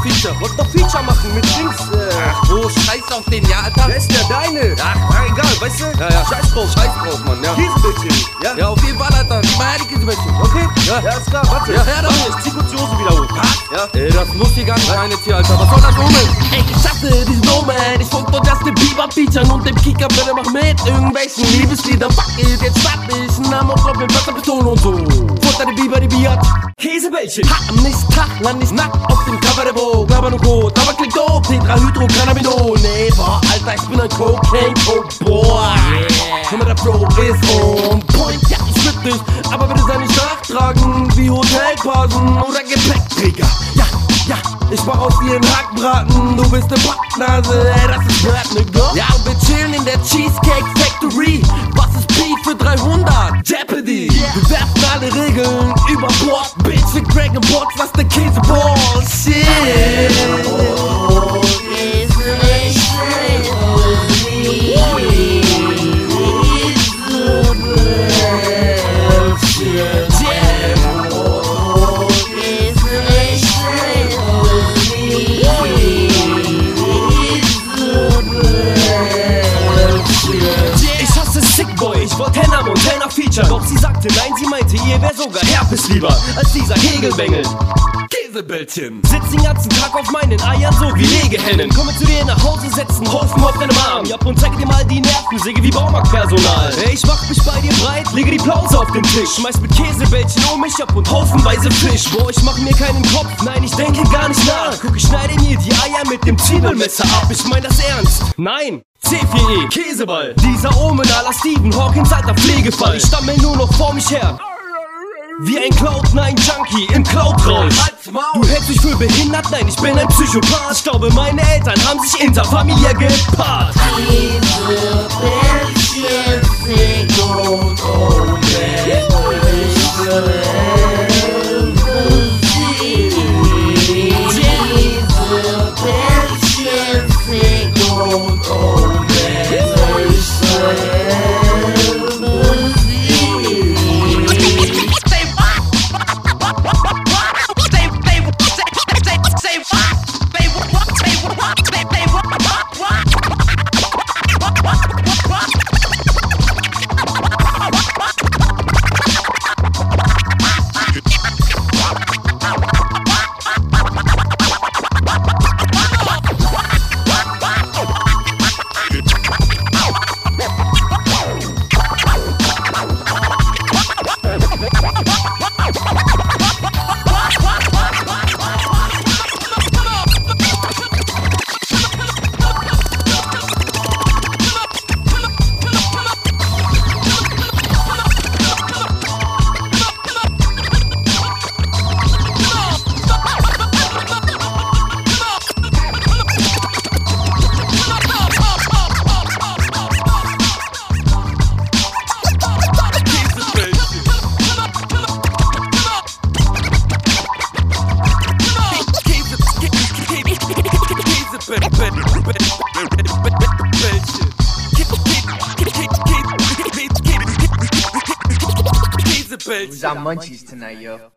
Feature. Wolltest doch Feature machen mit Dings, Ach, wo? Scheiß auf den, ja, Alter. wer ist der deine? Ach, egal, weißt du? Ja. Scheiß drauf, Mann, ja. Käsebildchen, ja? Ja, auf jeden Fall, Alter. Gib mal her, die Käsebällchen. Okay, Ja. ja, ist klar, warte. Ja, her damit. Warte, ich zieh kurz die Hose wieder hoch. Was? Ja. Ey, das muss hier gar nicht rein jetzt hier, Alter. Was soll das, Omen? Ey, ich hasse diesen Omen. Ich folg doch Justin Bieber Featuren und dem Kicker, bitte mach mit irgendwelchen Liebesliedern. Fuck it, jetzt start ich. Name und Block mit Wasserpistole und so. Futter die Biber, die Biat. Käsebällchen. Ha, am nächsten Tag land ich nackt auf dem Cover der Vogue. Laber nur Code, aber klingt doof. Tetrahydrocannabinol. Nee, boah, Alter, ich bin ein Cocaine-Boy. Guck mal, der Pro ist on point. Ja, ich schwipp dich, aber bitte sei nicht nachtragen wie Hotelpausen oder Gepäckträger. Ja, ich mach aus dir einen Hackbraten. Du bist ne Pappnase, ey, das ist Rap, ne Gott? Ja, und wir chillen in der Cheesecake Factory. Was ist Beef für 300? Jeopardy. Wir werfen alle Regeln über Bord. Bitch, wir Dragon Balls, was der Käseball. Shit. Ich hasse Sickboy, ich wollte Hannah Montana featuren. Doch sie sagte nein, sie meinte, ihr wär sogar Herpes lieber als dieser Kegelbengel. Käsebällchen. Sitz den ganzen Tag auf meinen Eiern, so wie Legehennen. Komme zu dir nach Hause, setz einen Haufen auf deinem Arm. Ja, und zeige dir mal die Nervensäge wie Baumarktpersonal. Ey, ich mach mich bei dir breit, lege die Plause auf den Tisch. Schmeiß mit Käsebällchen um mich ab und haufenweise Fisch. Boah, ich mach mir keinen Kopf, nein, ich denke gar nicht nach. Guck, ich schneide mir die Eier mit dem Zwiebelmesser ab. Ich mein das ernst. Nein. C4E, Käseball. Dieser Omen à la Stephen Hawkins, alter Pflegefall. Ich stammel nur noch vor mich her. Wie ein Cloud9-Junkie im Cloud-Rausch. Du hältst mich für behindert? Nein, ich bin ein Psychopath. Ich glaube, meine Eltern haben sich interfamiliär gepaart. Who's on munchies tonight, yo?